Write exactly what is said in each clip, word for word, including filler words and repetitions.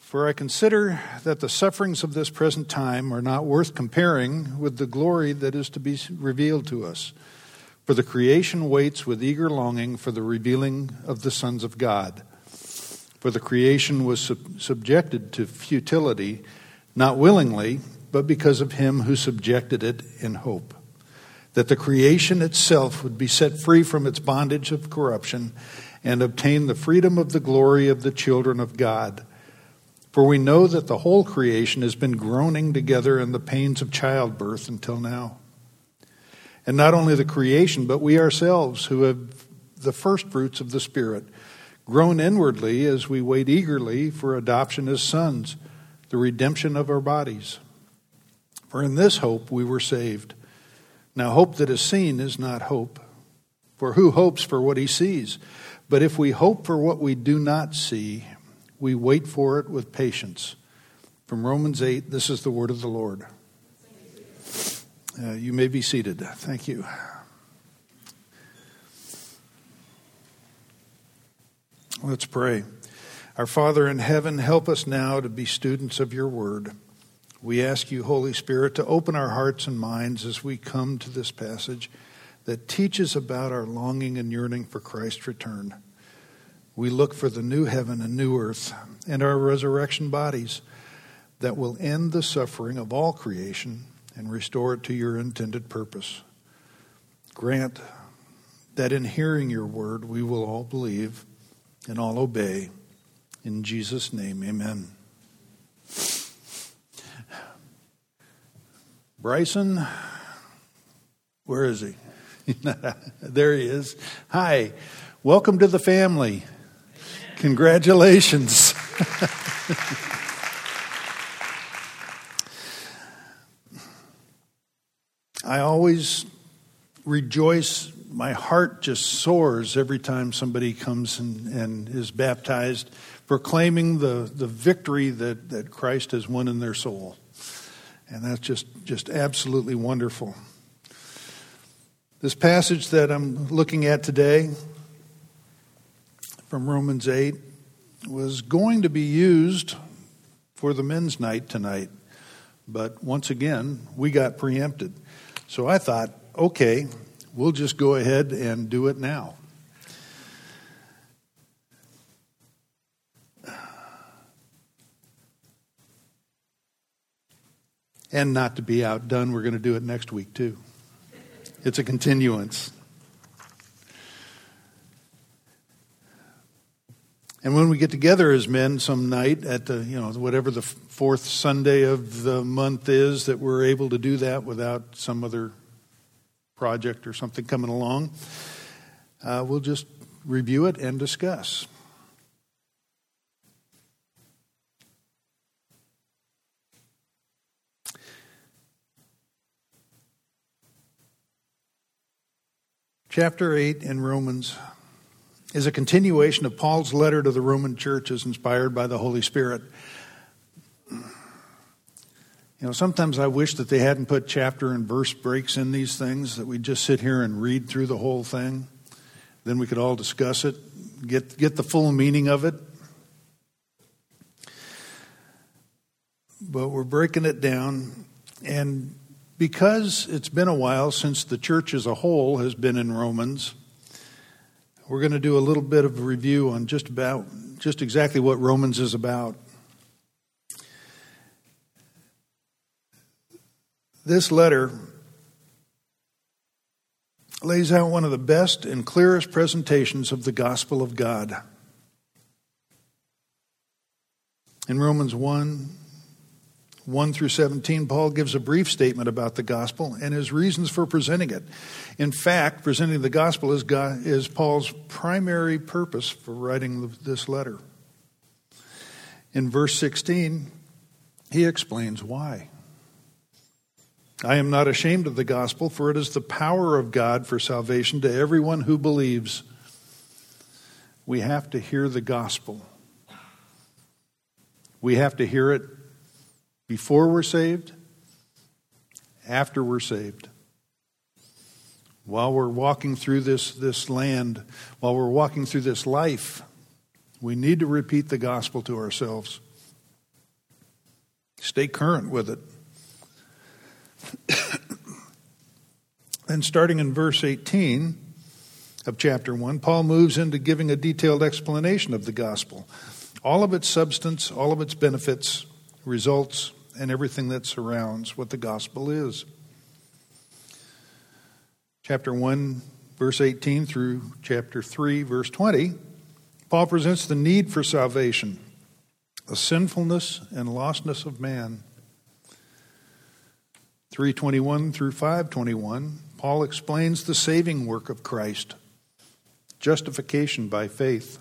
For I consider that the sufferings of this present time are not worth comparing with the glory that is to be revealed to us. For the creation waits with eager longing for the revealing of the sons of God. For the creation was sub- subjected to futility, not willingly, but because of him who subjected it in hope, that the creation itself would be set free from its bondage of corruption and obtain the freedom of the glory of the children of God. For we know that the whole creation has been groaning together in the pains of childbirth until now. And not only the creation, but we ourselves, who have the first fruits of the Spirit, groan inwardly as we wait eagerly for adoption as sons, the redemption of our bodies. For in this hope we were saved. Now hope that is seen is not hope. For who hopes for what he sees? But if we hope for what we do not see, we wait for it with patience. From Romans eight, this is the word of the Lord. Uh, you may be seated. Thank you. Let's pray. Our Father in heaven, help us now to be students of your word. We ask you, Holy Spirit, to open our hearts and minds as we come to this passage that teaches about our longing and yearning for Christ's return. We look for the new heaven and new earth and our resurrection bodies that will end the suffering of all creation and restore it to your intended purpose. Grant that in hearing your word we will all believe and all obey. In Jesus' name, amen. Bryson, where is he? There he is. Hi, welcome to the family. Congratulations. I always rejoice. My heart just soars every time somebody comes and, and is baptized, proclaiming the, the victory that, that Christ has won in their soul. And that's just, just absolutely wonderful. This passage that I'm looking at today from Romans eight was going to be used for the men's night tonight. But once again, we got preempted. So I thought, okay, we'll just go ahead and do it now. And not to be outdone, we're going to do it next week too. It's a continuance. And when we get together as men some night at the, you know, whatever the fourth Sunday of the month is, that we're able to do that without some other project or something coming along, uh, we'll just review it and discuss. Chapter eight in Romans is a continuation of Paul's letter to the Roman churches inspired by the Holy Spirit. You know, sometimes I wish that they hadn't put chapter and verse breaks in these things, that we just sit here and read through the whole thing. Then we could all discuss it, get, get the full meaning of it. But we're breaking it down, and because it's been a while since the church as a whole has been in Romans, we're going to do a little bit of a review on just about, just exactly what Romans is about. This letter lays out one of the best and clearest presentations of the gospel of God. In Romans one, one through seventeen, Paul gives a brief statement about the gospel and his reasons for presenting it. In fact, presenting the gospel is, God, is Paul's primary purpose for writing this letter. In verse sixteen, he explains why. I am not ashamed of the gospel, for it is the power of God for salvation to everyone who believes. We have to hear the gospel. We have to hear it before we're saved, after we're saved. While we're walking through this, this land, while we're walking through this life, we need to repeat the gospel to ourselves. Stay current with it. And starting in verse eighteen of chapter one, Paul moves into giving a detailed explanation of the gospel. All of its substance, all of its benefits, results, and everything that surrounds what the gospel is. Chapter one, verse eighteen through chapter three, verse twenty, Paul presents the need for salvation, the sinfulness and lostness of man. three twenty-one through five twenty-one, Paul explains the saving work of Christ, justification by faith.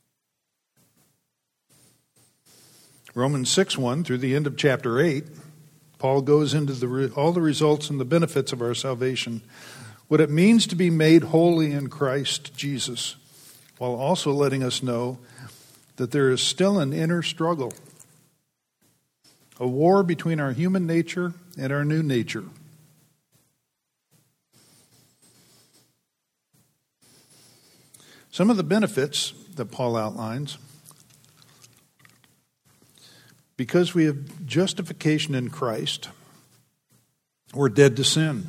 Romans six one through the end of chapter eight, Paul goes into the, all the results and the benefits of our salvation, what it means to be made holy in Christ Jesus, while also letting us know that there is still an inner struggle, a war between our human nature and our new nature. Some of the benefits that Paul outlines: because we have justification in Christ, we're dead to sin.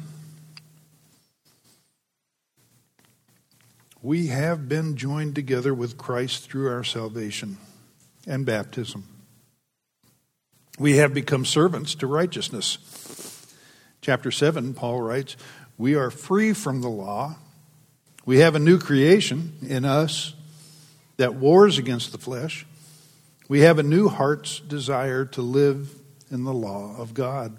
We have been joined together with Christ through our salvation and baptism. We have become servants to righteousness. Chapter seven, Paul writes, we are free from the law. We have a new creation in us that wars against the flesh. We have a new heart's desire to live in the law of God.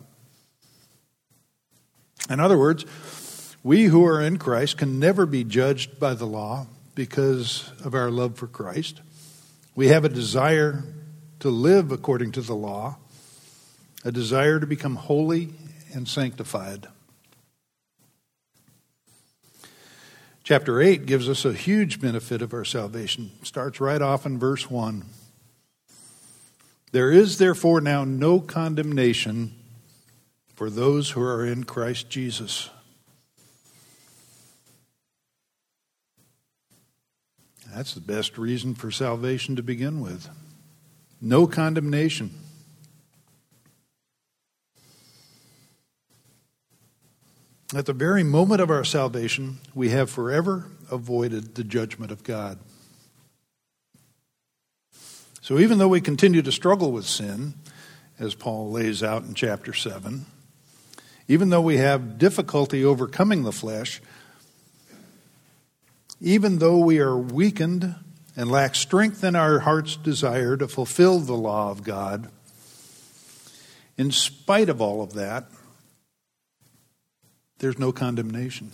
In other words, we who are in Christ can never be judged by the law because of our love for Christ. We have a desire to live according to the law, a desire to become holy and sanctified. Chapter eight gives us a huge benefit of our salvation. It starts right off in verse one. There is therefore now no condemnation for those who are in Christ Jesus. That's the best reason for salvation to begin with. No condemnation. At the very moment of our salvation, we have forever avoided the judgment of God. So even though we continue to struggle with sin, as Paul lays out in chapter seven, even though we have difficulty overcoming the flesh, even though we are weakened and lack strength in our heart's desire to fulfill the law of God, in spite of all of that, there's no condemnation.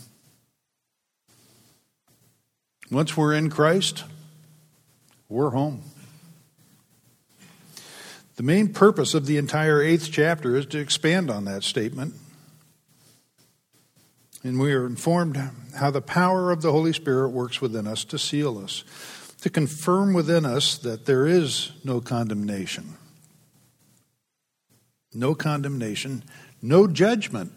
Once we're in Christ, we're home. The main purpose of the entire eighth chapter is to expand on that statement. And we are informed how the power of the Holy Spirit works within us to seal us, to confirm within us that there is no condemnation. No condemnation, no judgment.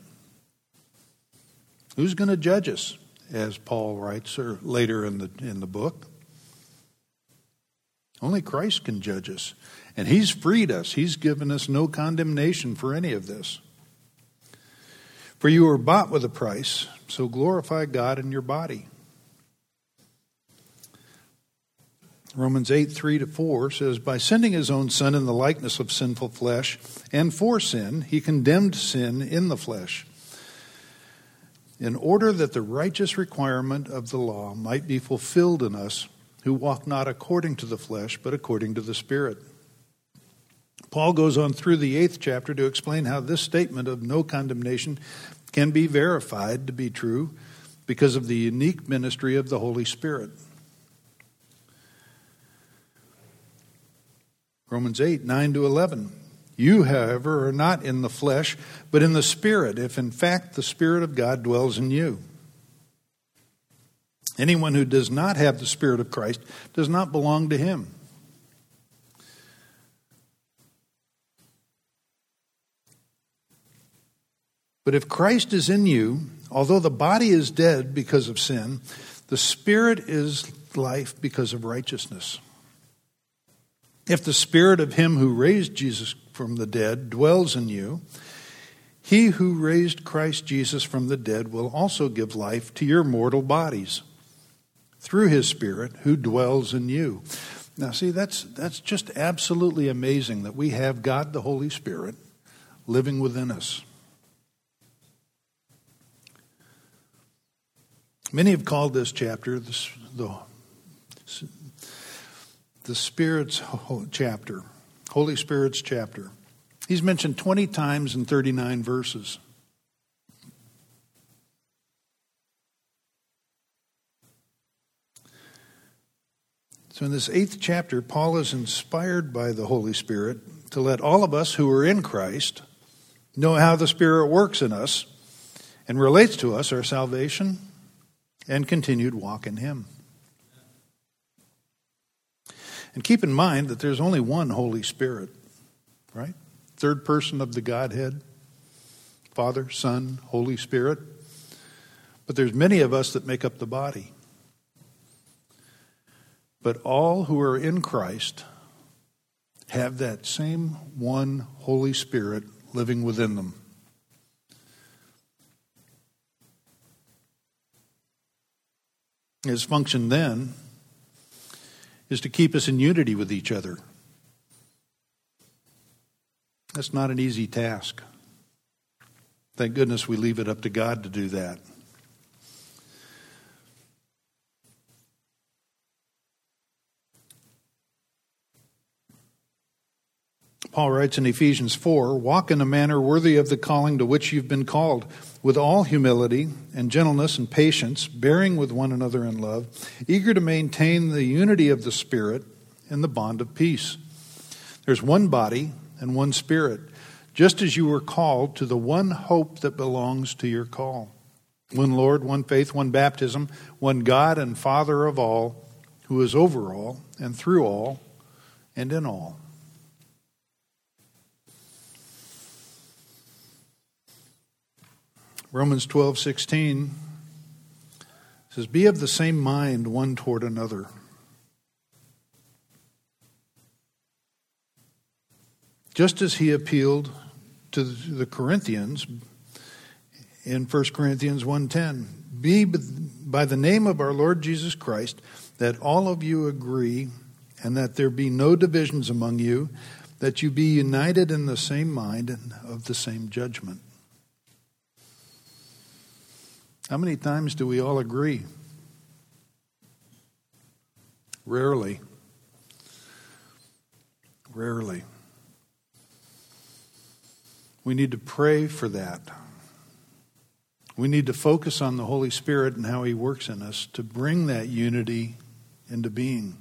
Who's going to judge us, as Paul writes or later in the in the book? Only Christ can judge us. And he's freed us. He's given us no condemnation for any of this. For you were bought with a price, so glorify God in your body. Romans eight, three to four says, by sending his own Son in the likeness of sinful flesh, and for sin, he condemned sin in the flesh, in order that the righteous requirement of the law might be fulfilled in us, who walk not according to the flesh, but according to the Spirit. Paul goes on through the eighth chapter to explain how this statement of no condemnation can be verified to be true because of the unique ministry of the Holy Spirit. Romans eight, nine to eleven. You, however, are not in the flesh, but in the Spirit, if in fact the Spirit of God dwells in you. Anyone who does not have the Spirit of Christ does not belong to him. But if Christ is in you, although the body is dead because of sin, the Spirit is life because of righteousness. If the Spirit of him who raised Jesus from the dead dwells in you, he who raised Christ Jesus from the dead will also give life to your mortal bodies through his Spirit who dwells in you. Now, see, that's that's just absolutely amazing that we have God the Holy Spirit living within us. Many have called this chapter the, the, the Spirit's chapter, Holy Spirit's chapter. He's mentioned twenty times in thirty-nine verses. So in this eighth chapter, Paul is inspired by the Holy Spirit to let all of us who are in Christ know how the Spirit works in us and relates to us our salvation and continued walk in Him. And keep in mind that there's only one Holy Spirit, right? Third person of the Godhead, Father, Son, Holy Spirit. But there's many of us that make up the body. But all who are in Christ have that same one Holy Spirit living within them. His function then is to keep us in unity with each other. That's not an easy task. Thank goodness we leave it up to God to do that. Paul writes in Ephesians four, walk in a manner worthy of the calling to which you've been called, with all humility and gentleness and patience, bearing with one another in love, eager to maintain the unity of the Spirit in the bond of peace. There's one body and one Spirit, just as you were called to the one hope that belongs to your call. One Lord, one faith, one baptism, one God and Father of all, who is over all and through all and in all. Romans twelve sixteen says, be of the same mind one toward another. Just as he appealed to the Corinthians in First Corinthians one ten, be by the name of our Lord Jesus Christ, that all of you agree, and that there be no divisions among you, that you be united in the same mind and of the same judgment. How many times do we all agree? Rarely. Rarely. We need to pray for that. We need to focus on the Holy Spirit and how He works in us to bring that unity into being.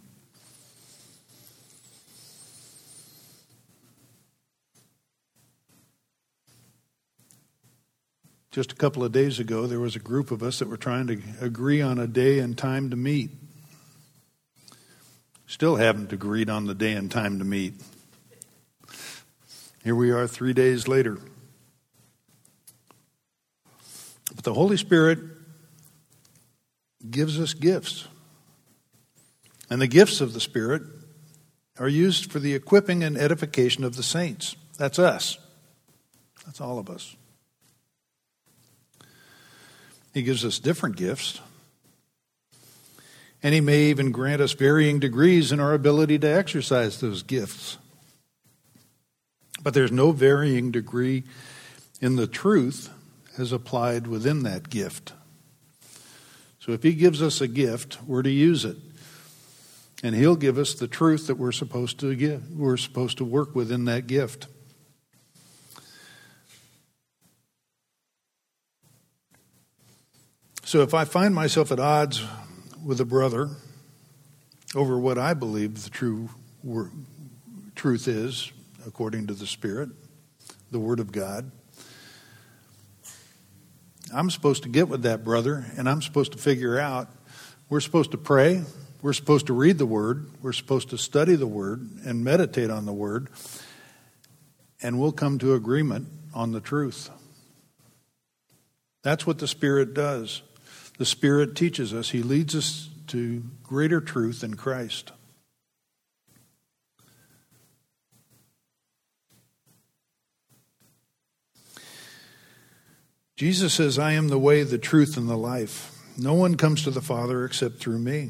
Just a couple of days ago, there was a group of us that were trying to agree on a day and time to meet. Still haven't agreed on the day and time to meet. Here we are three days later. But the Holy Spirit gives us gifts. And the gifts of the Spirit are used for the equipping and edification of the saints. That's us. That's all of us. He gives us different gifts. And He may even grant us varying degrees in our ability to exercise those gifts. But there's no varying degree in the truth as applied within that gift. So if He gives us a gift, we're to use it. And He'll give us the truth that we're supposed to give. We're supposed to work within that gift. So if I find myself at odds with a brother over what I believe the true wor- truth is, according to the Spirit, the Word of God, I'm supposed to get with that brother, and I'm supposed to figure out, we're supposed to pray, we're supposed to read the Word, we're supposed to study the Word and meditate on the Word, and we'll come to agreement on the truth. That's what the Spirit does. The Spirit teaches us. He leads us to greater truth in Christ. Jesus says, I am the way, the truth, and the life. No one comes to the Father except through me.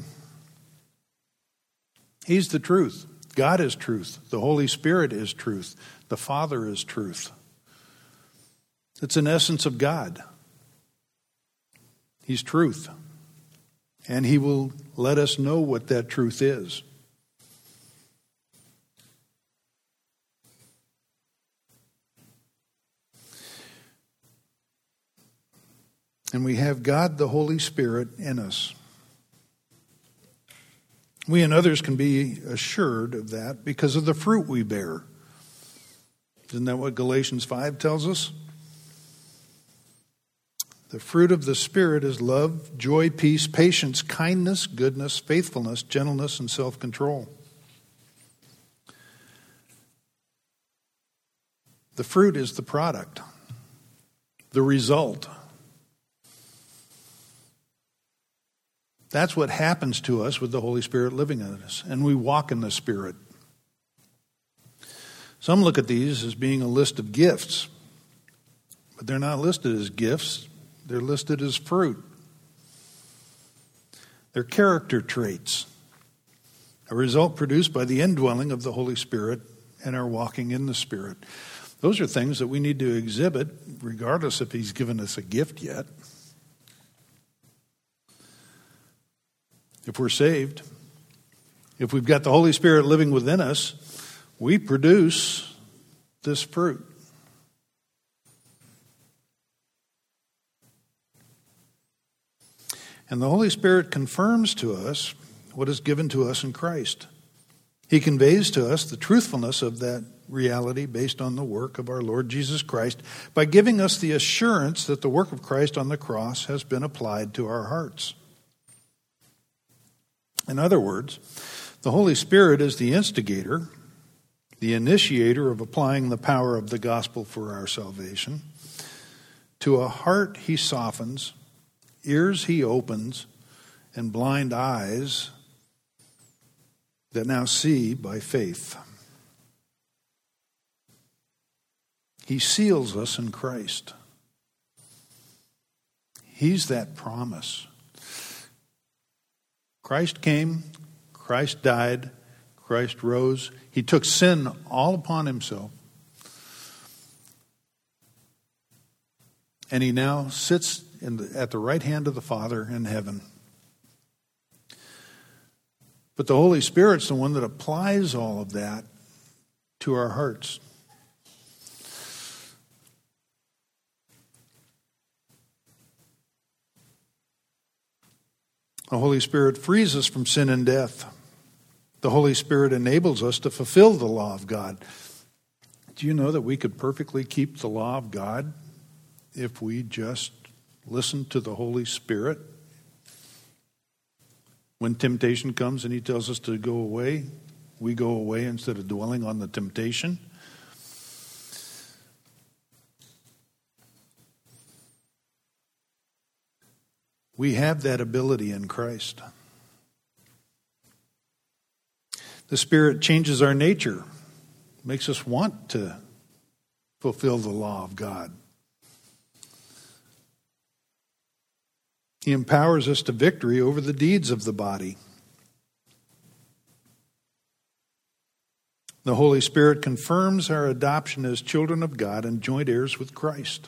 He's the truth. God is truth. The Holy Spirit is truth. The Father is truth. It's an essence of God. He's truth. And he will let us know what that truth is. And we have God, the Holy Spirit, in us. We and others can be assured of that because of the fruit we bear. Isn't that what Galatians five tells us? The fruit of the Spirit is love, joy, peace, patience, kindness, goodness, faithfulness, gentleness, and self-control. The fruit is the product, the result. That's what happens to us with the Holy Spirit living in us, and we walk in the Spirit. Some look at these as being a list of gifts, but they're not listed as gifts. They're listed as fruit. They're character traits, a result produced by the indwelling of the Holy Spirit and our walking in the Spirit. Those are things that we need to exhibit, regardless if He's given us a gift yet. If we're saved, if we've got the Holy Spirit living within us, we produce this fruit. And the Holy Spirit confirms to us what is given to us in Christ. He conveys to us the truthfulness of that reality based on the work of our Lord Jesus Christ by giving us the assurance that the work of Christ on the cross has been applied to our hearts. In other words, the Holy Spirit is the instigator, the initiator of applying the power of the gospel for our salvation. To a heart He softens, ears He opens, and blind eyes that now see by faith. He seals us in Christ. He's that promise. Christ came, Christ died, Christ rose. He took sin all upon Himself. And He now sits in the, at the right hand of the Father in heaven. But the Holy Spirit's the one that applies all of that to our hearts. The Holy Spirit frees us from sin and death. The Holy Spirit enables us to fulfill the law of God. Do you know that we could perfectly keep the law of God if we just listened to the Holy Spirit? When temptation comes and He tells us to go away, we go away instead of dwelling on the temptation. We have that ability in Christ. The Spirit changes our nature, makes us want to fulfill the law of God. He empowers us to victory over the deeds of the body. The Holy Spirit confirms our adoption as children of God and joint heirs with Christ.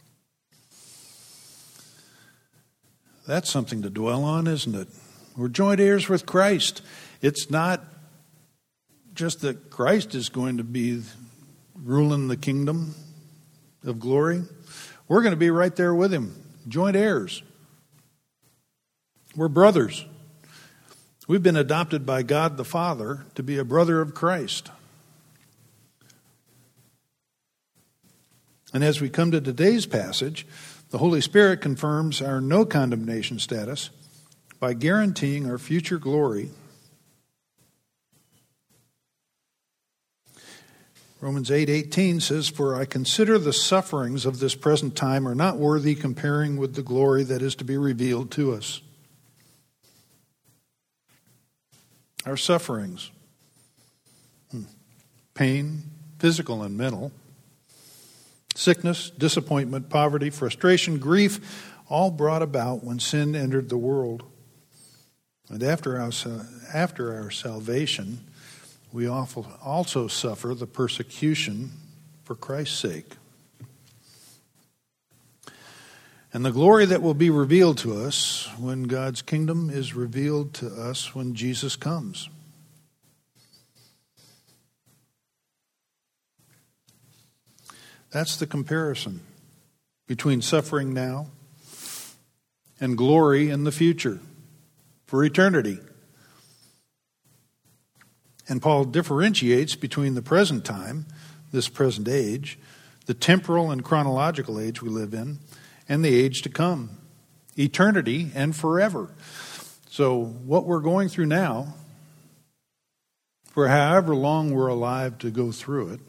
That's something to dwell on, isn't it? We're joint heirs with Christ. It's not just that Christ is going to be ruling the kingdom of glory. We're going to be right there with Him, joint heirs. We're brothers. We've been adopted by God the Father to be a brother of Christ. And as we come to today's passage, the Holy Spirit confirms our no condemnation status by guaranteeing our future glory. Romans eight eighteen says, "For I consider the sufferings of this present time are not worthy comparing with the glory that is to be revealed to us." Our sufferings, pain, physical and mental, Sickness, disappointment, poverty, frustration, grief, all brought about when sin entered the world. And after our, after our salvation, we also suffer the persecution for Christ's sake. And the glory that will be revealed to us when God's kingdom is revealed to us when Jesus comes. That's the comparison between suffering now and glory in the future for eternity. And Paul differentiates between the present time, this present age, the temporal and chronological age we live in, and the age to come, eternity and forever. So what we're going through now, for however long we're alive to go through it,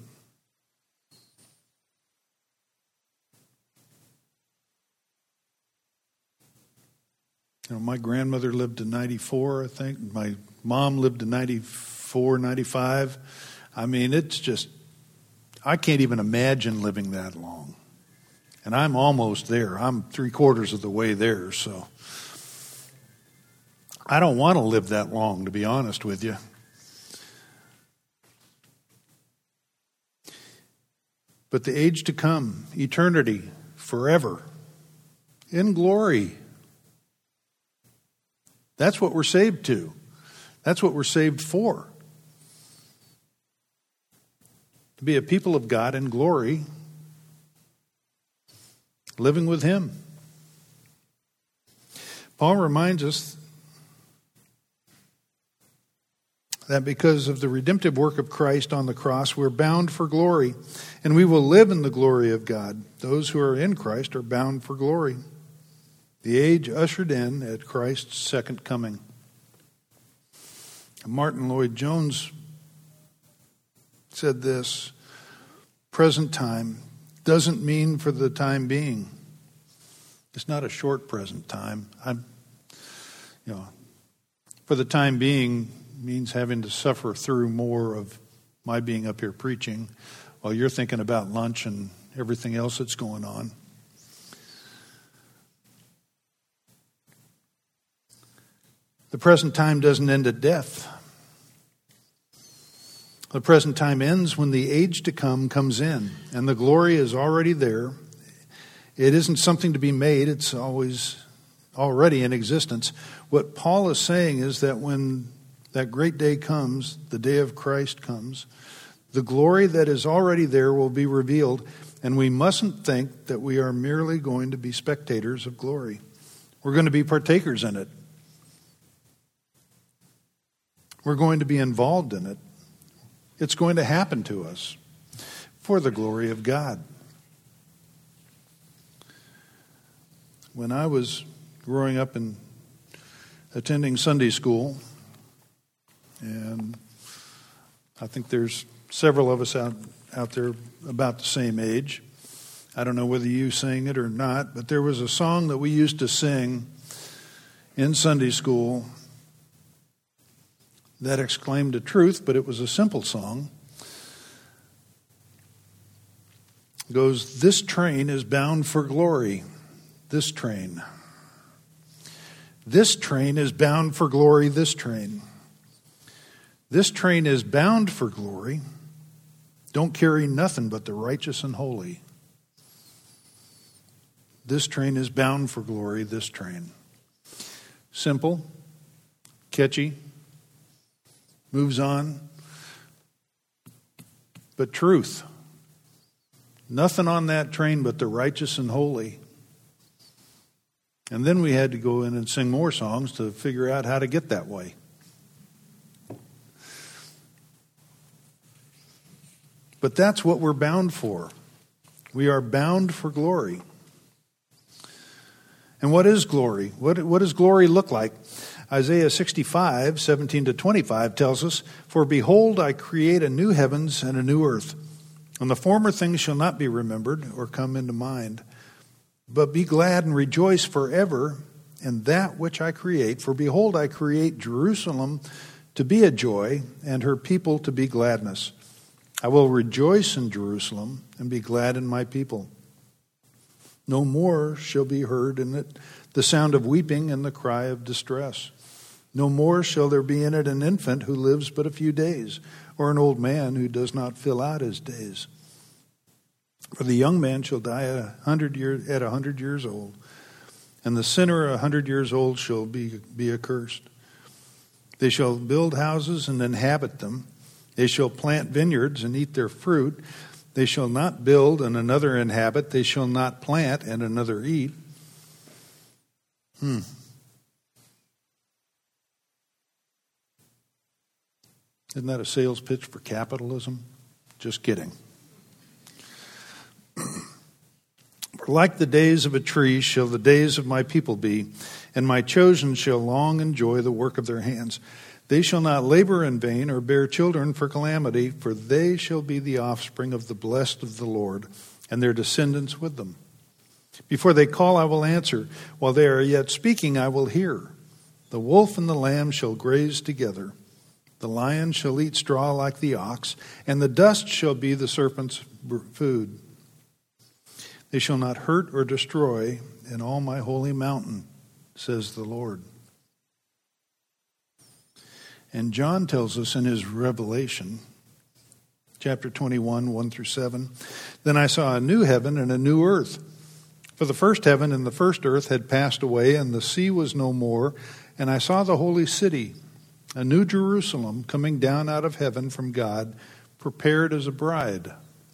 you know, my grandmother lived to ninety-four, I think. My mom lived to ninety-four, ninety-five. I mean, it's just, I can't even imagine living that long. And I'm almost there. I'm three quarters of the way there, so I don't want to live that long, to be honest with you. But the age to come, eternity, forever, in glory. That's what we're saved to. That's what we're saved for. To be a people of God in glory, living with Him. Paul reminds us that because of the redemptive work of Christ on the cross, we're bound for glory, and we will live in the glory of God. Those who are in Christ are bound for glory. The age ushered in at Christ's second coming. Martin Lloyd-Jones said this, present time doesn't mean for the time being. It's not a short present time. I'm, you know, for the time being means having to suffer through more of my being up here preaching while you're thinking about lunch and everything else that's going on. The present time doesn't end at death. The present time ends when the age to come comes in, and the glory is already there. It isn't something to be made. It's always already in existence. What Paul is saying is that when that great day comes, the day of Christ comes, the glory that is already there will be revealed, and we mustn't think that we are merely going to be spectators of glory. We're going to be partakers in it. We're going to be involved in it. It's going to happen to us for the glory of God. When I was growing up and attending Sunday school, and I think there's several of us out, out there about the same age. I don't know whether you sang it or not, but there was a song that we used to sing in Sunday school that exclaimed a truth, but it was a simple song. It goes, this train is bound for glory. This train. This train is bound for glory, this train. This train is bound for glory. Don't carry nothing but the righteous and holy. This train is bound for glory, this train. Simple, catchy, moves on. But truth. Nothing on that train but the righteous and holy. And then we had to go in and sing more songs to figure out how to get that way. But that's what we're bound for. We are bound for glory. And what is glory? What, what does glory look like? Isaiah sixty-five, seventeen to twenty-five tells us, for behold, I create a new heavens and a new earth, and the former things shall not be remembered or come into mind. But be glad and rejoice forever in that which I create. For behold, I create Jerusalem to be a joy, and her people to be gladness. I will rejoice in Jerusalem and be glad in my people. No more shall be heard in it the sound of weeping and the cry of distress. No more shall there be in it an infant who lives but a few days, or an old man who does not fill out his days. For the young man shall die at a hundred years at a hundred years old, and the sinner a hundred years old shall be, be accursed. They shall build houses and inhabit them. They shall plant vineyards and eat their fruit. They shall not build and another inhabit. They shall not plant and another eat. Hmm. Isn't that a sales pitch for capitalism? Just kidding. For like the days of a tree shall the days of my people be, and my chosen shall long enjoy the work of their hands. They shall not labor in vain or bear children for calamity, for they shall be the offspring of the blessed of the Lord, and their descendants with them. Before they call, I will answer. While they are yet speaking, I will hear. The wolf and the lamb shall graze together. The lion shall eat straw like the ox, and the dust shall be the serpent's food. They shall not hurt or destroy in all my holy mountain, says the Lord. And John tells us in his Revelation, chapter twenty-one, one through seven, then I saw a new heaven and a new earth. For the first heaven and the first earth had passed away, and the sea was no more. And I saw the holy city, a new Jerusalem, coming down out of heaven from God, prepared as a bride,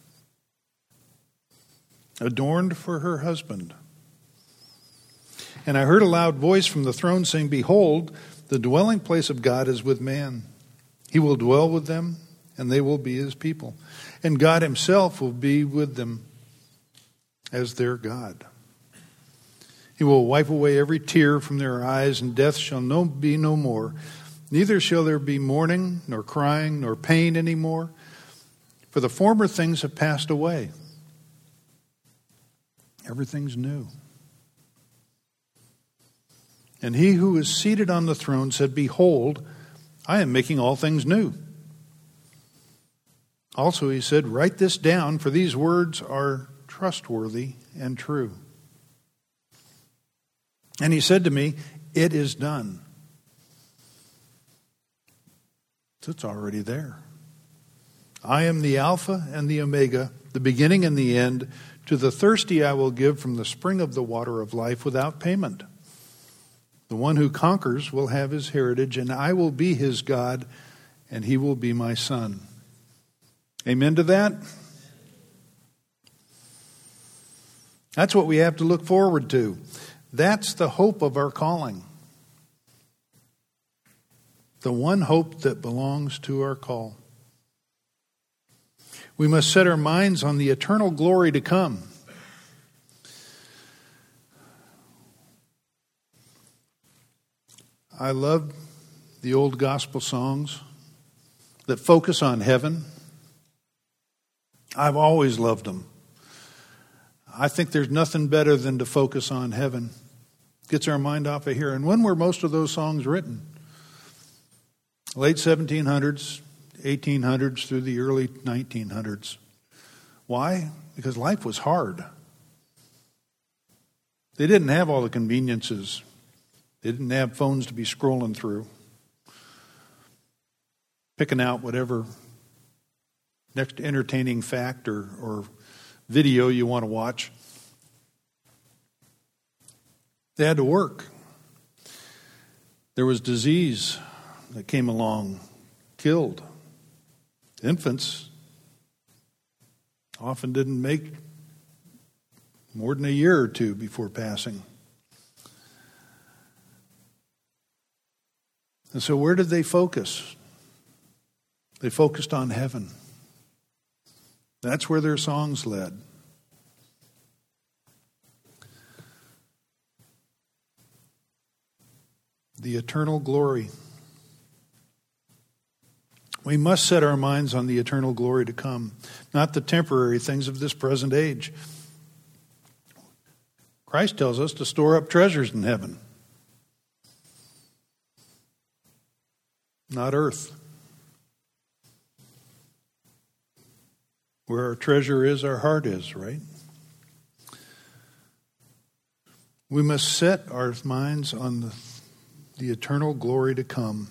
adorned for her husband. And I heard a loud voice from the throne saying, behold, the dwelling place of God is with man. He will dwell with them, and they will be his people. And God himself will be with them as their God. He will wipe away every tear from their eyes, and death shall no, be no more. Neither shall there be mourning, nor crying, nor pain any more, for the former things have passed away. Everything's new. And he who is seated on the throne said, behold, I am making all things new. Also he said, write this down, for these words are trustworthy and true. And he said to me, it is done. So it's already there. I am the Alpha and the Omega, the beginning and the end. To the thirsty I will give from the spring of the water of life without payment. The one who conquers will have his heritage, and I will be his God, and he will be my son. Amen to that? That's what we have to look forward to. That's the hope of our calling. The one hope that belongs to our call. We must set our minds on the eternal glory to come. I love the old gospel songs that focus on heaven. I've always loved them. I think there's nothing better than to focus on heaven. Gets our mind off of here. And when were most of those songs written? Late seventeen hundreds, eighteen hundreds through the early nineteen hundreds. Why? Because life was hard. They didn't have all the conveniences. They didn't have phones to be scrolling through, picking out whatever next entertaining fact or, or video you want to watch. They had to work. There was disease that came along, killed. Infants often didn't make more than a year or two before passing. And so where did they focus? They focused on heaven. That's where their songs led. The eternal glory. We must set our minds on the eternal glory to come, not the temporary things of this present age. Christ tells us to store up treasures in heaven, not earth. Where our treasure is, our heart is, right? We must set our minds on the, the eternal glory to come.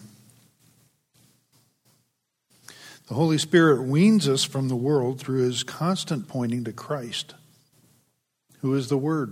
The Holy Spirit weans us from the world through his constant pointing to Christ, who is the Word.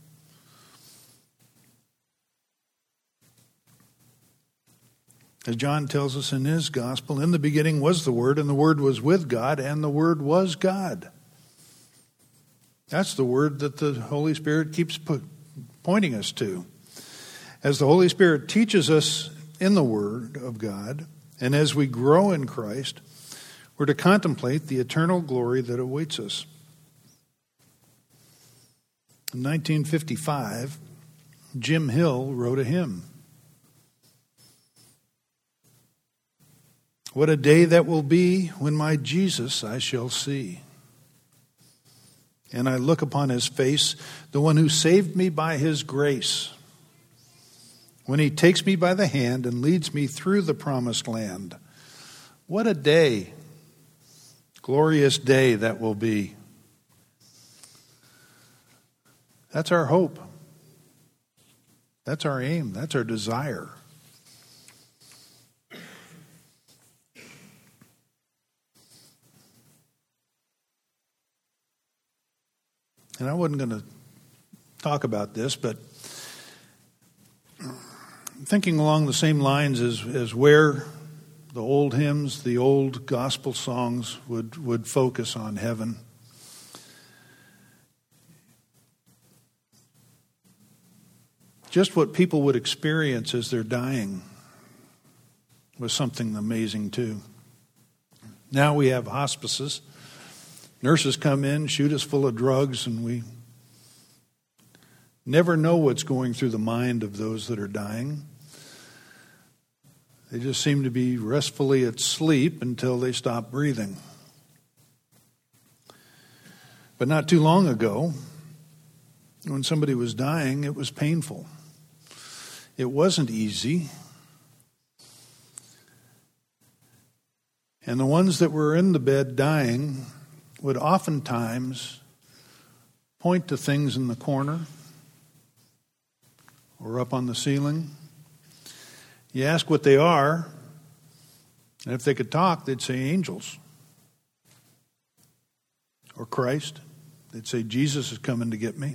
As John tells us in his gospel, in the beginning was the Word, and the Word was with God, and the Word was God. That's the word that the Holy Spirit keeps put, pointing us to. As the Holy Spirit teaches us in the Word of God, and as we grow in Christ, we're to contemplate the eternal glory that awaits us. In nineteen fifty-five, Jim Hill wrote a hymn. What a day that will be when my Jesus I shall see. And I look upon his face, the one who saved me by his grace. When he takes me by the hand and leads me through the promised land. What a day, glorious day that will be. That's our hope. That's our aim. That's our desire. And I wasn't going to talk about this, but thinking along the same lines as, as where the old hymns, the old gospel songs would, would focus on heaven. Just what people would experience as they're dying was something amazing too. Now we have hospices. Nurses come in, shoot us full of drugs, and we never know what's going through the mind of those that are dying. They just seem to be restfully at sleep until they stop breathing. But not too long ago, when somebody was dying, it was painful. It wasn't easy. And the ones that were in the bed dying would oftentimes point to things in the corner or up on the ceiling. You ask what they are, and if they could talk, they'd say angels. Or Christ. They'd say Jesus is coming to get me.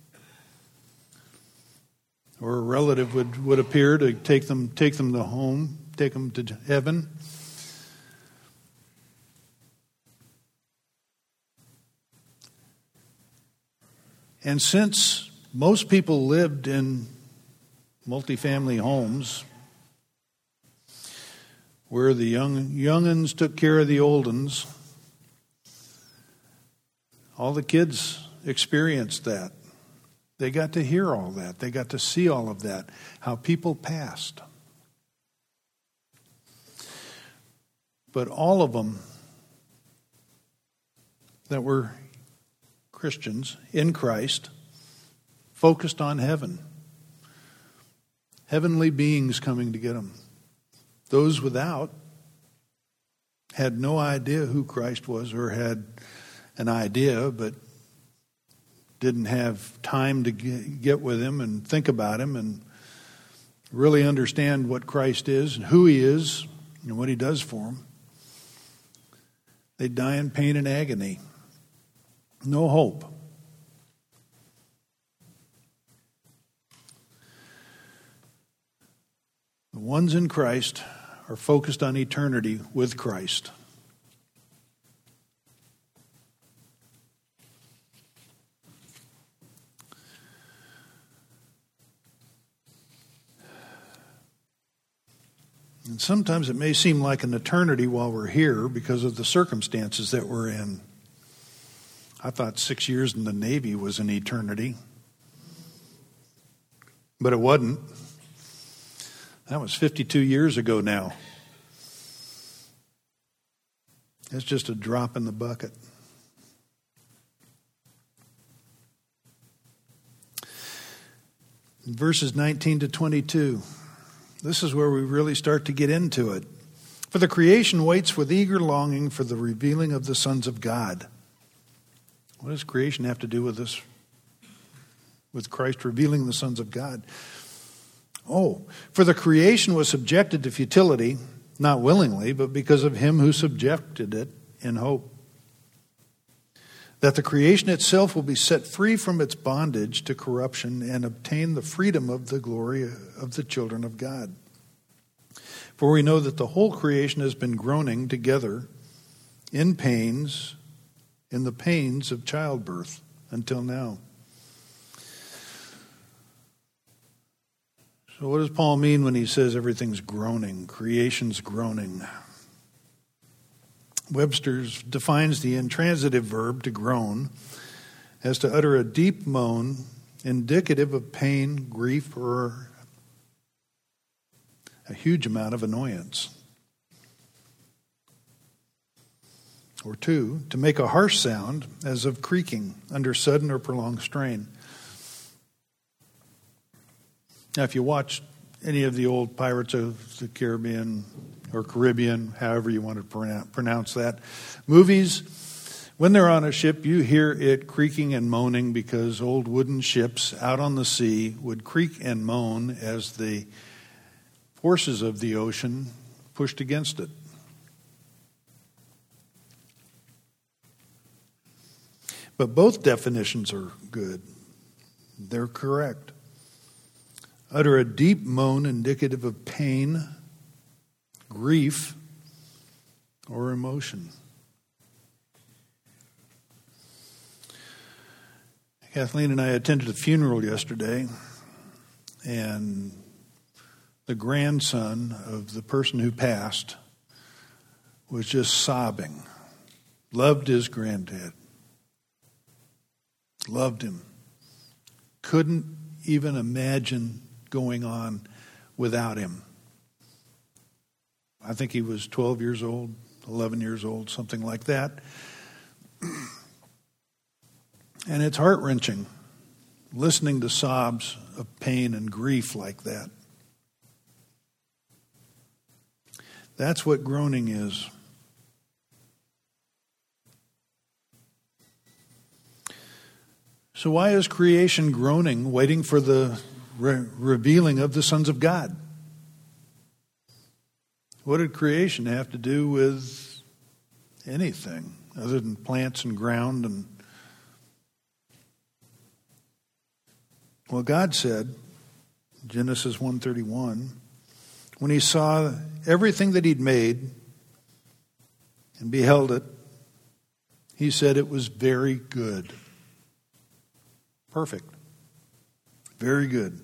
Or a relative would, would appear to take them, take them to home, take them to heaven. And since most people lived in multifamily homes where the young young'uns took care of the old'uns, all the kids experienced that. They got to hear all that. They got to see all of that, how people passed. But all of them that were Christians in Christ focused on heaven. Heavenly beings coming to get them. Those without had no idea who Christ was, or had an idea but didn't have time to get with him and think about him and really understand what Christ is and who he is and what he does for them. They die in pain and agony. No hope. The ones in Christ are focused on eternity with Christ. And sometimes it may seem like an eternity while we're here because of the circumstances that we're in. I thought six years in the Navy was an eternity. But it wasn't. That was fifty-two years ago now. It's just a drop in the bucket. In verses nineteen to twenty-two, this is where we really start to get into it. For the creation waits with eager longing for the revealing of the sons of God. What does creation have to do with this? With Christ revealing the sons of God? Oh, for the creation was subjected to futility, not willingly, but because of him who subjected it in hope. That the creation itself will be set free from its bondage to corruption and obtain the freedom of the glory of the children of God. For we know that the whole creation has been groaning together in pains, in the pains of childbirth until now. So what does Paul mean when he says everything's groaning, creation's groaning? Webster's defines the intransitive verb to groan as to utter a deep moan indicative of pain, grief, or a huge amount of annoyance. Or two, to make a harsh sound as of creaking under sudden or prolonged strain. Now, if you watch any of the old Pirates of the Caribbean or Caribbean, however you want to pronounce that, movies, when they're on a ship, you hear it creaking and moaning because old wooden ships out on the sea would creak and moan as the forces of the ocean pushed against it. But both definitions are good. They're correct. Utter a deep moan indicative of pain, grief, or emotion. Kathleen and I attended a funeral yesterday, and the grandson of the person who passed was just sobbing. Loved his granddad. Loved him. Couldn't even imagine going on without him. I think he was twelve years old, eleven years old, something like that. And it's heart-wrenching listening to sobs of pain and grief like that. That's what groaning is. So why is creation groaning, waiting for the re- revealing of the sons of God? What did creation have to do with anything other than plants and ground? And well, God said, Genesis one thirty-one, when he saw everything that he'd made and beheld it, he said it was very good. Perfect. Very good.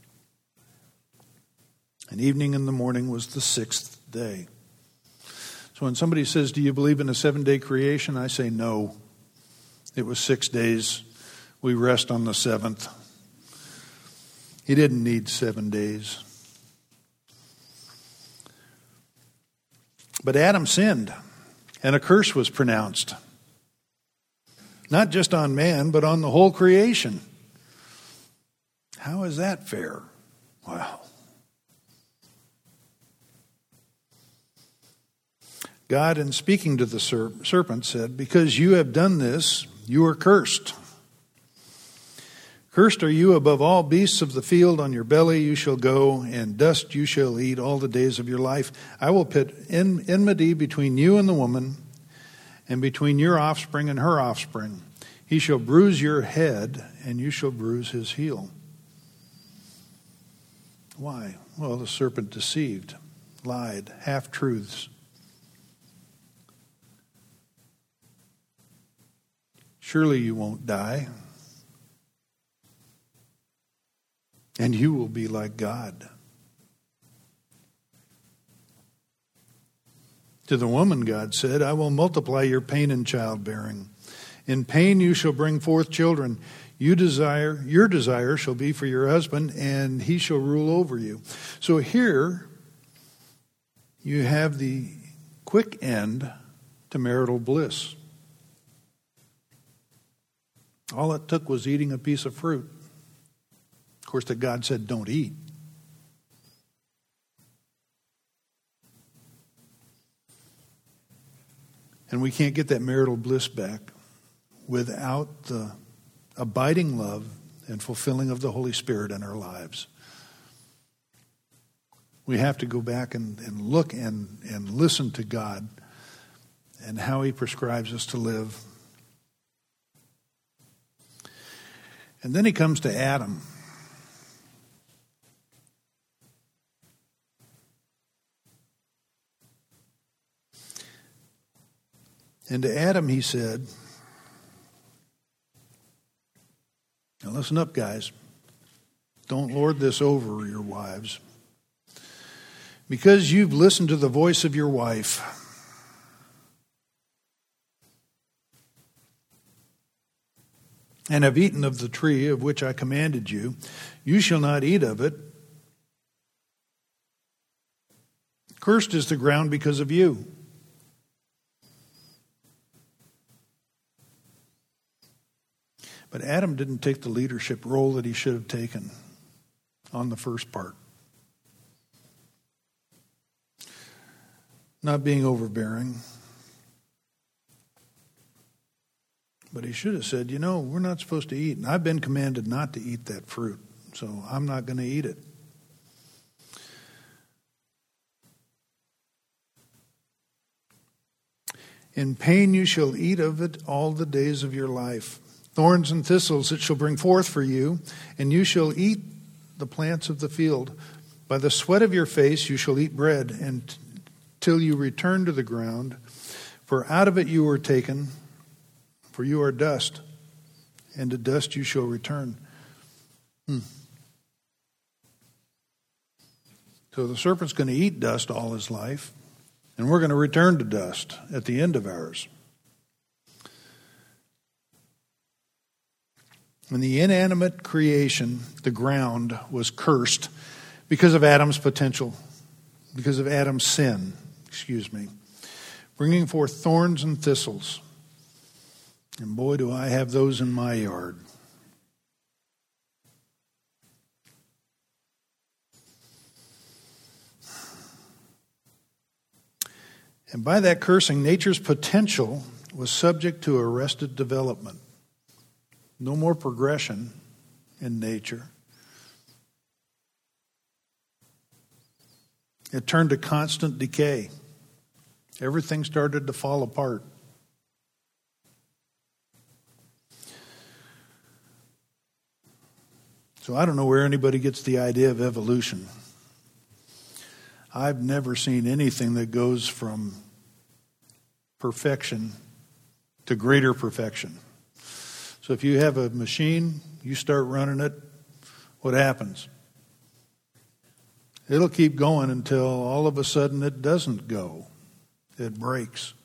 And evening and the morning was the sixth day. So when somebody says, do you believe in a seven-day creation? I say no. It was six days. We rest on the seventh. He didn't need seven days. But Adam sinned, and a curse was pronounced. Not just on man, but on the whole creation. How is that fair? Wow. God, in speaking to the serpent, said, because you have done this, you are cursed. Cursed are you above all beasts of the field. On your belly you shall go, and dust you shall eat all the days of your life. I will put en- enmity between you and the woman, and between your offspring and her offspring. He shall bruise your head, and you shall bruise his heel. Why? Well, the serpent deceived, lied, half-truths. Surely you won't die, and you will be like God. To the woman, God said, I will multiply your pain in childbearing. In pain you shall bring forth children. You desire, your desire shall be for your husband, and he shall rule over you. So here you have the quick end to marital bliss. All it took was eating a piece of fruit. Of course, that God said, don't eat. And we can't get that marital bliss back. without the abiding love and fulfilling of the Holy Spirit in our lives. We have to go back and, and look and, and listen to God and how He prescribes us to live. And then He comes to Adam. And to Adam He said, now listen up, guys. Don't lord this over your wives. Because you've listened to the voice of your wife, and have eaten of the tree of which I commanded you, you shall not eat of it. Cursed is the ground because of you. But Adam didn't take the leadership role that he should have taken on the first part. Not being overbearing. But he should have said, you know, we're not supposed to eat. And I've been commanded not to eat that fruit, so I'm not going to eat it. In pain you shall eat of it all the days of your life. Thorns and thistles it shall bring forth for you, and you shall eat the plants of the field. By the sweat of your face you shall eat bread, and till you return to the ground. For out of it you were taken, for you are dust, and to dust you shall return. Hmm. So the serpent's going to eat dust all his life, and we're going to return to dust at the end of ours. When the inanimate creation, the ground, was cursed because of Adam's potential, because of Adam's sin, excuse me, bringing forth thorns and thistles. And boy, do I have those in my yard. And by that cursing, nature's potential was subject to arrested development. No more progression in nature. It turned to constant decay. Everything started to fall apart. So I don't know where anybody gets the idea of evolution. I've never seen anything that goes from perfection to greater perfection. So if you have a machine, you start running it, what happens? It'll keep going until all of a sudden it doesn't go. It breaks.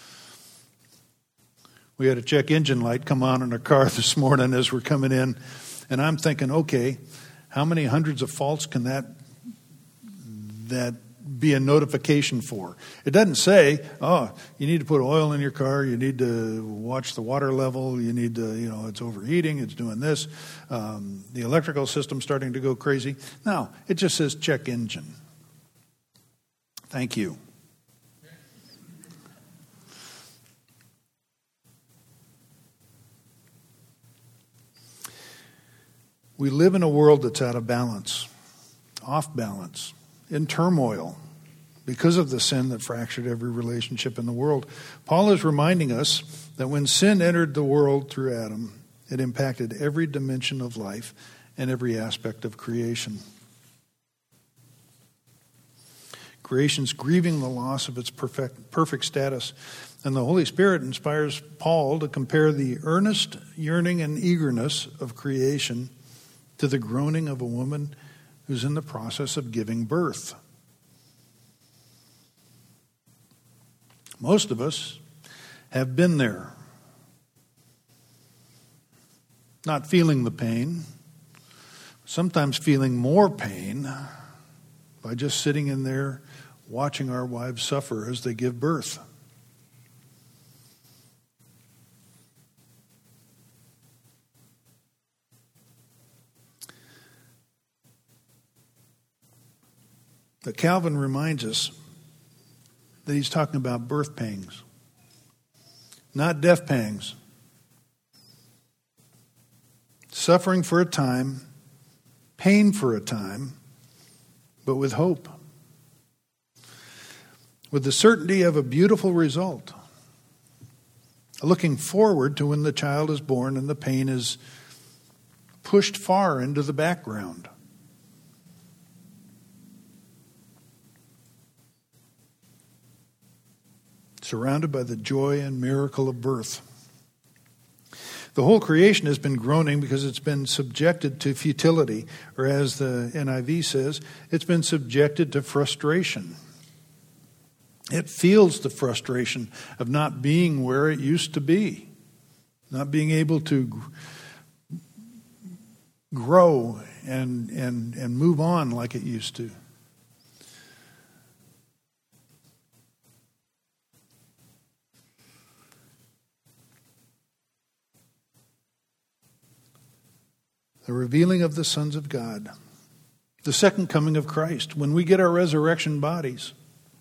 We had a check engine light come on in our car this morning as we're coming in. And I'm thinking, okay, how many hundreds of faults can that that be a notification for? It doesn't say, oh, you need to put oil in your car, you need to watch the water level, you need to, you know, it's overheating, it's doing this, um, the electrical system's starting to go crazy. No, it just says check engine. Thank you. We live in a world that's out of balance, off balance, in turmoil because of the sin that fractured every relationship in the world. Paul is reminding us that when sin entered the world through Adam, it impacted every dimension of life and every aspect of creation. Creation's grieving the loss of its perfect, perfect status. And the Holy Spirit inspires Paul to compare the earnest yearning and eagerness of creation to the groaning of a woman who's in the process of giving birth. Most of us have been there. Not feeling the pain, sometimes feeling more pain by just sitting in there watching our wives suffer as they give birth. But Calvin reminds us that he's talking about birth pangs, not death pangs. suffering for a time, pain for a time, but with hope. With the certainty of a beautiful result. Looking forward to when the child is born and the pain is pushed far into the background. Surrounded by the joy and miracle of birth. The whole creation has been groaning because it's been subjected to futility, or as the N I V says, it's been subjected to frustration. It feels the frustration of not being where it used to be, not being able to grow and and and move on like it used to. The revealing of the sons of God. The second coming of Christ. When we get our resurrection bodies,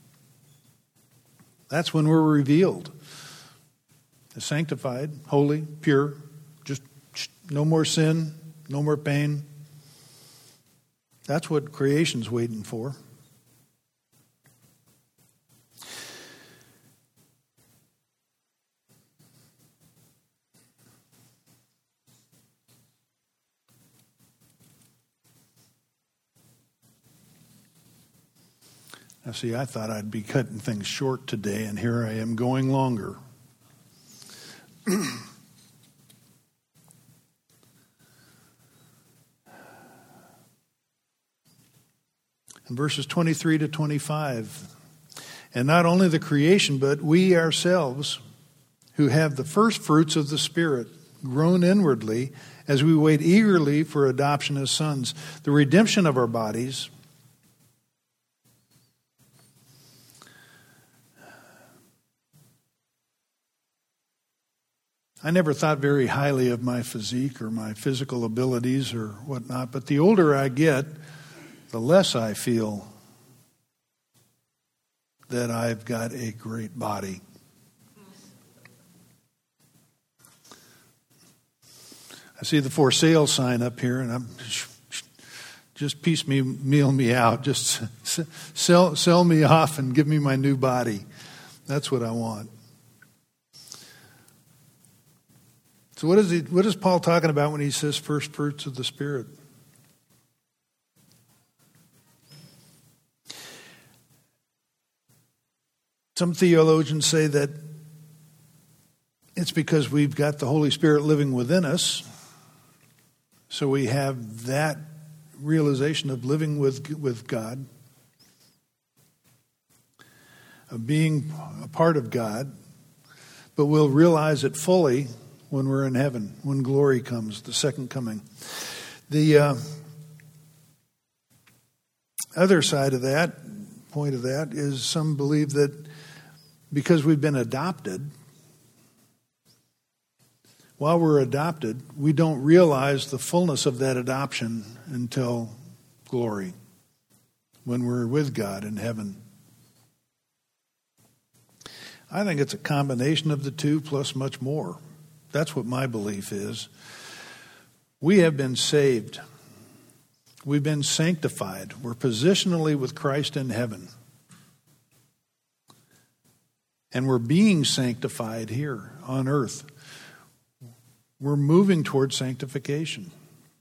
that's when we're revealed. Sanctified, holy, pure, just no more sin, no more pain. That's what creation's waiting for. Now, see, I thought I'd be cutting things short today, and here I am going longer. In verses twenty-three to twenty-five, and not only the creation, but we ourselves, who have the first fruits of the Spirit, groan inwardly as we wait eagerly for adoption as sons, the redemption of our bodies. I never thought very highly of my physique or my physical abilities or whatnot, but the older I get, the less I feel that I've got a great body. I see the for sale sign up here, and I'm just piecemeal me out. Just sell sell me off and give me my new body. That's what I want. So what is he, what is Paul talking about when he says first fruits of the Spirit? Some theologians say that it's because we've got the Holy Spirit living within us. So we have that realization of living with, with God, of being a part of God, but we'll realize it fully when we're in heaven, when glory comes, the second coming. The uh, other side of that, point of that, is some believe that because we've been adopted, while we're adopted, we don't realize the fullness of that adoption until glory, when we're with God in heaven. I think it's a combination of the two plus much more. That's what my belief is. We have been saved. We've been sanctified. We're positionally with Christ in heaven. And we're being sanctified here on earth. We're moving towards sanctification.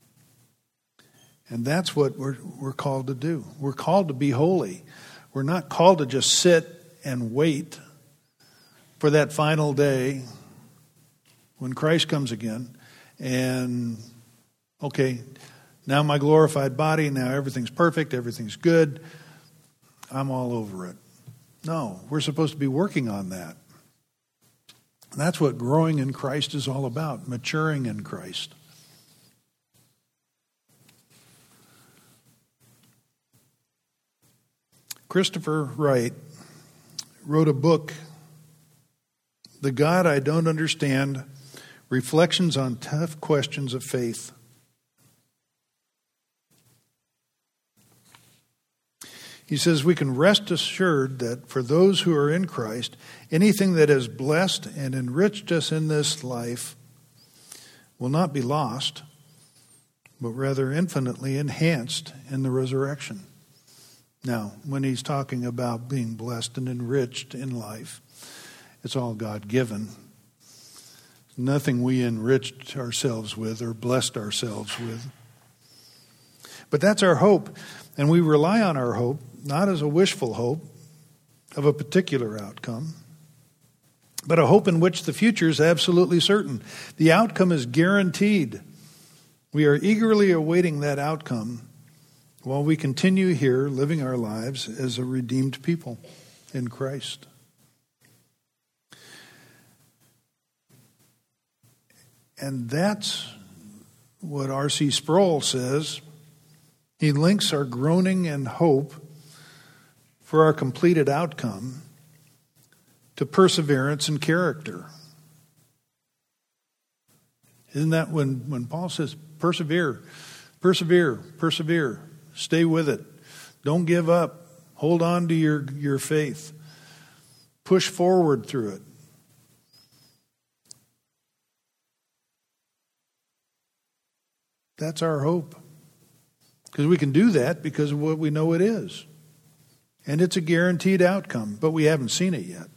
And that's what we're, we're called to do. We're called to be holy. We're not called to just sit and wait for that final day when Christ comes again, and okay, now my glorified body, now everything's perfect, everything's good, I'm all over it. No, we're supposed to be working on that. And that's what growing in Christ is all about, maturing in Christ. Christopher Wright wrote a book, The God I Don't Understand, Reflections on Tough Questions of Faith. He says we can rest assured that for those who are in Christ, anything that has blessed and enriched us in this life will not be lost, but rather infinitely enhanced in the resurrection. Now, when he's talking about being blessed and enriched in life, it's all God-given. Nothing we enriched ourselves with or blessed ourselves with. But that's our hope, and we rely on our hope, not as a wishful hope of a particular outcome, but a hope in which the future is absolutely certain. The outcome is guaranteed. We are eagerly awaiting that outcome while we continue here living our lives as a redeemed people in Christ. And that's what R C Sproul says. He links our groaning and hope for our completed outcome to perseverance and character. Isn't that when, when Paul says, persevere, persevere, persevere, stay with it. Don't give up. Hold on to your, your faith. Push forward through it. That's our hope. Because we can do that because of what we know it is. And it's a guaranteed outcome, but we haven't seen it yet.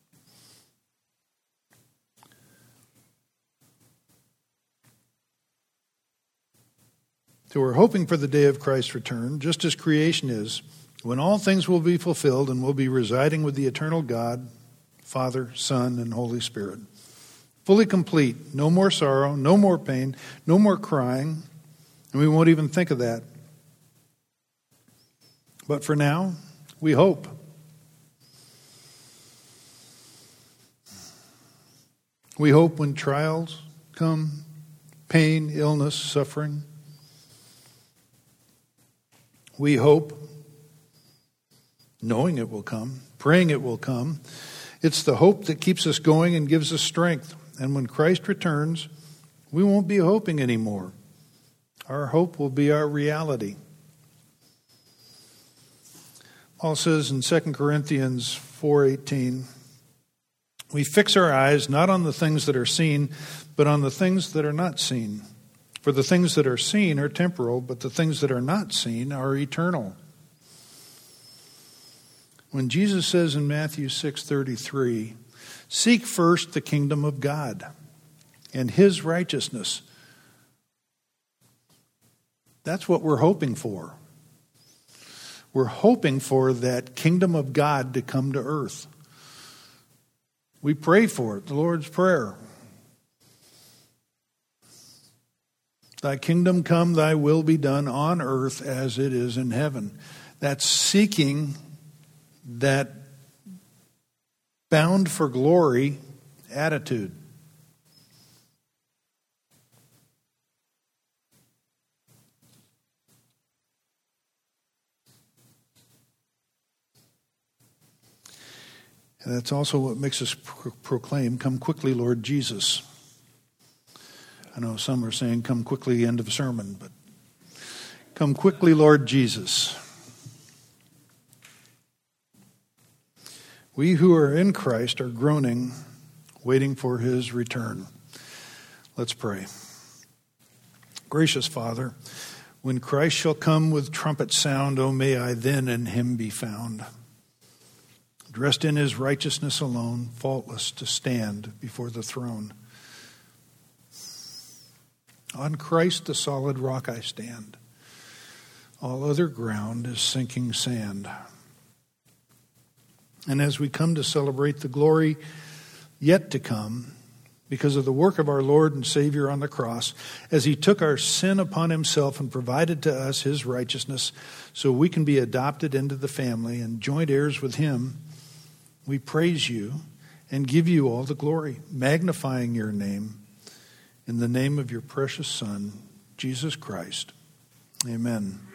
So we're hoping for the day of Christ's return, just as creation is, when all things will be fulfilled and we'll be residing with the eternal God, Father, Son, and Holy Spirit. Fully complete, no more sorrow, no more pain, no more crying, and we won't even think of that. But for now, we hope. We hope when trials come, pain, illness, suffering. We hope, knowing it will come, praying it will come. It's the hope that keeps us going and gives us strength. And when Christ returns, we won't be hoping anymore. Our hope will be our reality. Paul says in Second Corinthians four eighteen, we fix our eyes not on the things that are seen, but on the things that are not seen. For the things that are seen are temporal, but the things that are not seen are eternal. When Jesus says in Matthew six thirty-three, seek first the kingdom of God and his righteousness, that's what we're hoping for. We're hoping for that kingdom of God to come to earth. We pray for it, the Lord's Prayer. Thy kingdom come, thy will be done on earth as it is in heaven. That's seeking that bound for glory attitude. And that's also what makes us pro- proclaim, come quickly, Lord Jesus. I know some are saying, come quickly, end of sermon, but come quickly, Lord Jesus. We who are in Christ are groaning, waiting for his return. Let's pray. Gracious Father, when Christ shall come with trumpet sound, O may I then in him be found, dressed in his righteousness alone, faultless to stand before the throne. On Christ the solid rock I stand. All other ground is sinking sand. And as we come to celebrate the glory yet to come, because of the work of our Lord and Savior on the cross, as he took our sin upon himself and provided to us his righteousness so we can be adopted into the family and joint heirs with him, we praise you and give you all the glory, magnifying your name in the name of your precious Son, Jesus Christ. Amen.